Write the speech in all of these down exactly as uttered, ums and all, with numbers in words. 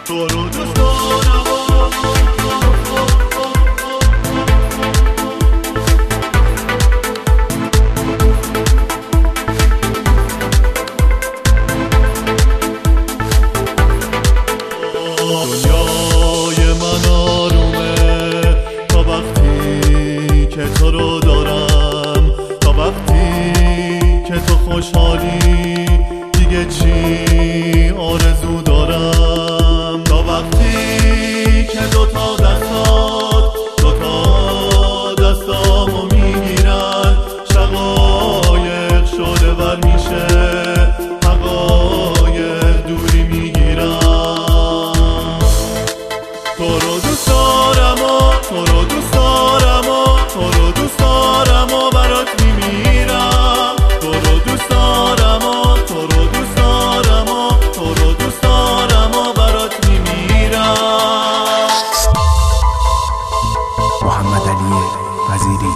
تو رو دوست دارم. دنیای من آرومه تا وقتی که تو رو دارم، تا وقتی که تو خوشحالی دیگه چی آرزو دارم، تا وقتی که دوتا دستات دوتا دستامو میگیرن، شقایق شده ور میشه، حقایق دوری میگیرن. تو رو دوست دارم و تو رو دوست دارم و تو رو دوست دارم و برات میمیرم. تو رو دوست دارم و تو رو دوست دارم و تو رو دوست دارم و برات میمیرم. محمد علی وزیری.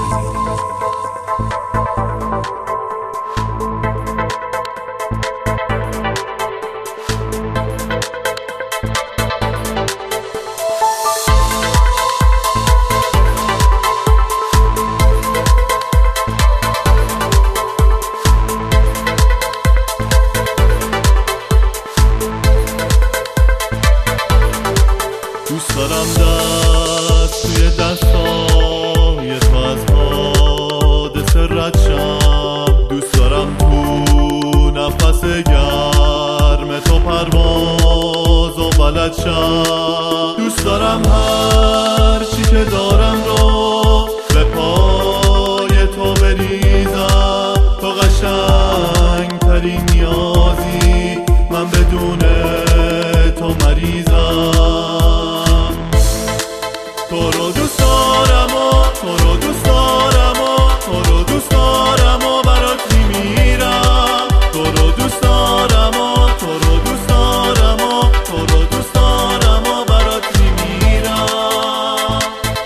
دوست دارم دست توی دستای تو از حادثه رد شم، دوست دارم تو نفس گرم تو پرواز و بلد شم، دوست دارم هر چی که دارم رو به پای تو بریزم. تو قشنگ ترین نیازی، من بدون تو مریضم. تو رو دوست دارم و تو رو دوست دارم و تو رو دوست دارم و برات میمیرم. تو رو دوست دارم و تو رو دوست دارم و تو رو دوست دارم و برات میمیرم.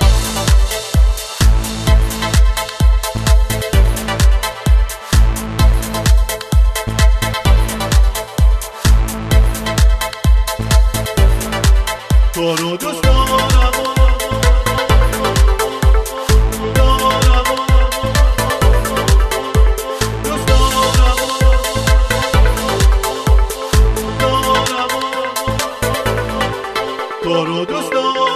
تو رو دوست دارم تو رو دوست دارم.